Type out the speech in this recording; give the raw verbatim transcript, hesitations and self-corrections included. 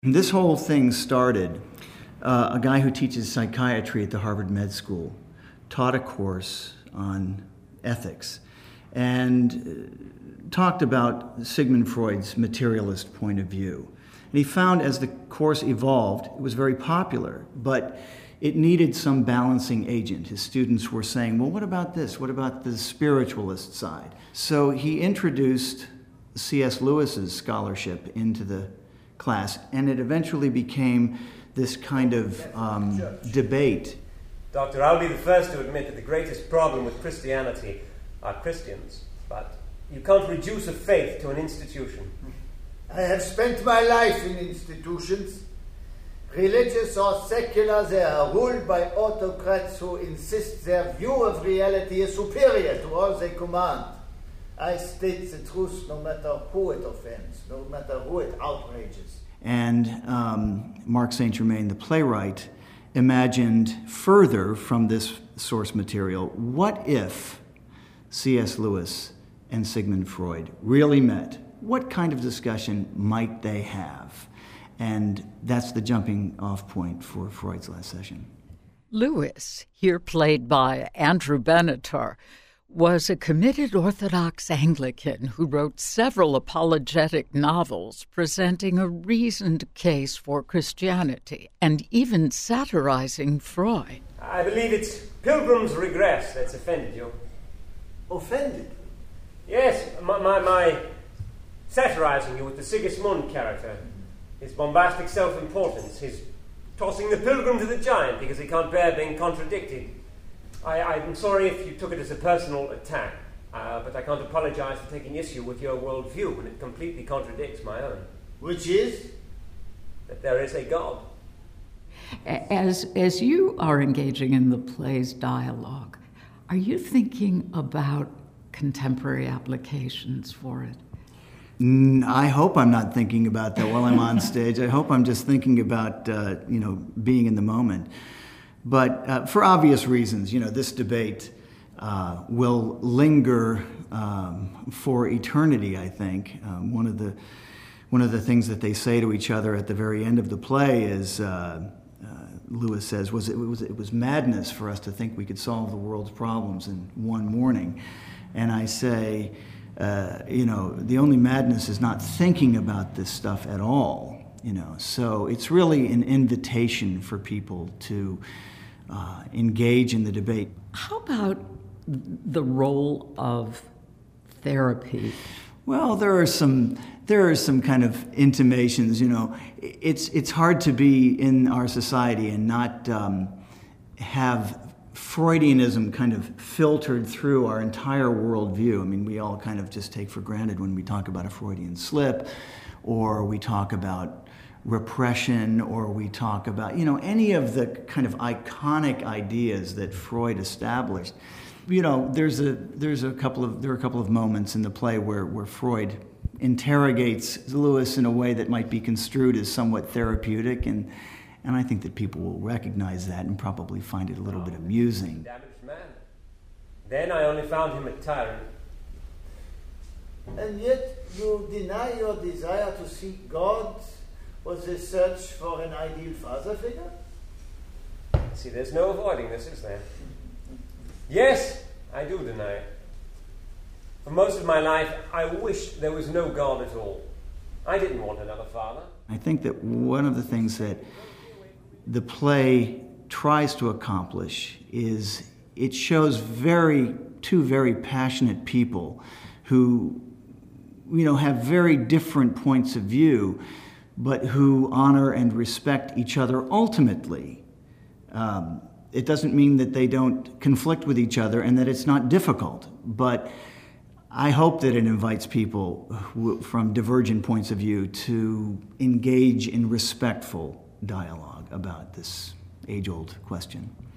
And this whole thing started, uh, a guy who teaches psychiatry at the Harvard Med School taught a course on ethics and talked about Sigmund Freud's materialist point of view. And he found as the course evolved, it was very popular, but it needed some balancing agent. His students were saying, well, what about this? What about the spiritualist side? So he introduced C S Lewis's scholarship into the class, and it eventually became this kind of um, debate. Doctor, I'll be the first to admit that the greatest problem with Christianity are Christians, but you can't reduce a faith to an institution. I have spent my life in institutions. Religious or secular, they are ruled by autocrats who insist their view of reality is superior to all they command. I state the truth no matter who it offends, no matter who it outrages. And um, Mark Saint Germain, the playwright, imagined further from this source material, what if C S Lewis and Sigmund Freud really met? What kind of discussion might they have? And that's the jumping off point for Freud's last session. Lewis, here played by Andrew Benatar, was a committed Orthodox Anglican who wrote several apologetic novels presenting a reasoned case for Christianity and even satirizing Freud. I believe it's Pilgrim's Regress that's offended you. Offended? Yes, my, my, my satirizing you with the Sigismund character, his bombastic self-importance, his tossing the pilgrim to the giant because he can't bear being contradicted. I, I'm sorry if you took it as a personal attack, uh, but I can't apologize for taking issue with your worldview when it completely contradicts my own. Which is? That there is a God. As, as you are engaging in the play's dialogue, are you thinking about contemporary applications for it? I hope I'm not thinking about that while I'm on stage. I hope I'm just thinking about, uh, you know, being in the moment. But uh, for obvious reasons, you know, this debate uh, will linger um, for eternity, I think. Um, one of the one of the things that they say to each other at the very end of the play is, uh, uh, Lewis says, was it, was it was madness for us to think we could solve the world's problems in one morning. And I say, uh, you know, the only madness is not thinking about this stuff at all. You know, so it's really an invitation for people to uh, engage in the debate. How about the role of therapy? Well, there are some there are some kind of intimations. You know, it's it's hard to be in our society and not um, have Freudianism kind of filtered through our entire worldview. I mean, we all kind of just take for granted when we talk about a Freudian slip, or we talk about repression, or we talk about, you know, any of the kind of iconic ideas that Freud established. You know, there's a there's a couple of there are a couple of moments in the play where where Freud interrogates Lewis in a way that might be construed as somewhat therapeutic, and and I think that people will recognize that and probably find it a little bit amusing. Damaged man. Then I only found him a tyrant. And yet you deny your desire to seek God was the search for an ideal father figure? See, there's no avoiding this, is there? Yes, I do deny it. For most of my life, I wished there was no God at all. I didn't want another father. I think that one of the things that the play tries to accomplish is it shows very two very passionate people who, you know, have very different points of view, but who honor and respect each other ultimately. Um, it doesn't mean that they don't conflict with each other and that it's not difficult, but I hope that it invites people who, from divergent points of view to engage in respectful dialogue about this age-old question.